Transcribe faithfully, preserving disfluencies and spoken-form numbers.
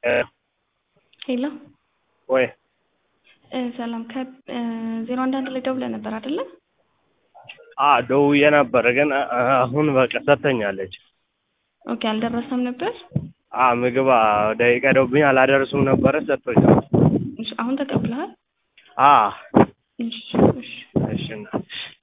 ሄሎ ወይ ሰላም ከ ዜሮ አንድ አንድ ላይ ደውለህ ነበር አይደለ? አ ደውዬ ነበር ግን አሁን በቃ ሰጥተኛለች። ኦኬ አልደረሰም ነበር? አ ምግብ ደቂቃ ደውብኝ አላደረሱም ነበር ሰጥቶኛል። እሺ አሁን ተቀብለሃል? አ እሺ እሺ እሺ